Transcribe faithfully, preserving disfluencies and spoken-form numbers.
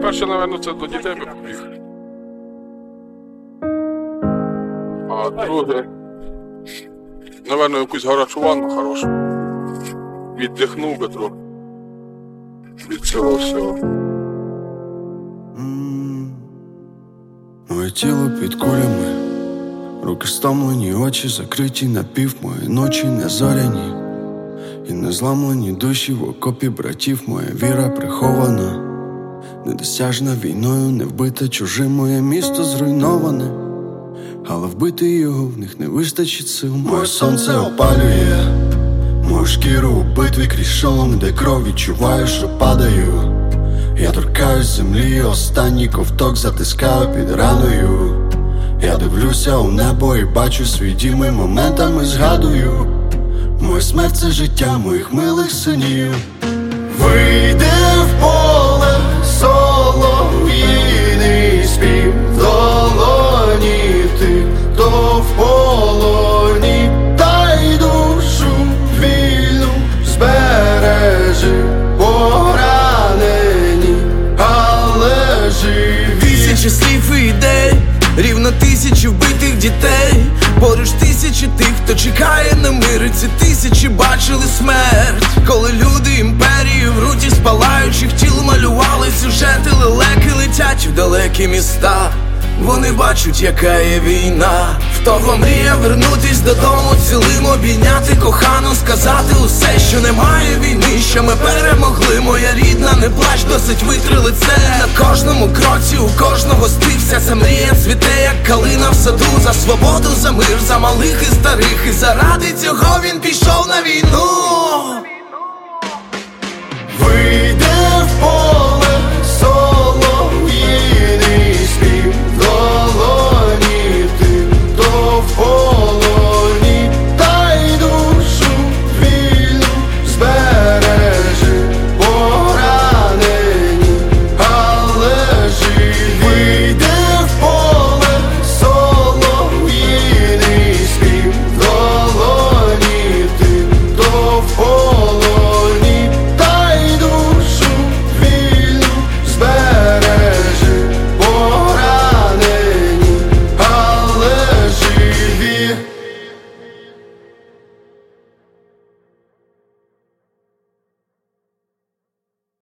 перше, мабуть, це до дітей би побіг. А друге, мабуть, якусь гарячу ванну хорошу. Віддихнув би трохи від цього всього. Моє тіло під кулями, руки стомлені, очі закриті напів, мої ночі не зоряні і не зламлені душі в окопі братів. Моя віра прихована, недосяжна війною, не вбита чужим. Моє місто зруйноване, але вбити його в них не вистачить сил. Моє сонце опалює мою шкіру у битві крізь шолом, де кров відчуваю, що падаю. Я торкаюсь землі, останній ковток затискаю під раною. Я дивлюся у небо і бачу свій дім, і моментами згадую. Моя смерть — це життя моїх милих синів. Вийде в поле солов'їний спів, в долоні ти, хто в полоні, та й душу вільну збережи, поранені, але живі. Тисячі слів і ідей, рівно тисячі вбитих дітей. Поруч тисячі тих, хто чекає на мир. Ці тисячі бачили смерть, коли люди імперії в руті спалаючих тіл малювали сюжети. Лелеки летять в далекі міста, вони бачать, яка є війна. В того мрія вернутись додому цілим, обійняти кохану, сказати усе, що немає війни, що ми перемогли. Моя рідна, не плач, досить витри лице. На кожному кроці, у кожного стився, ця мрія цвіте, як калина в саду. За свободу, за мир, за малих і старих, і заради цього він пішов на війну. Вийде в поле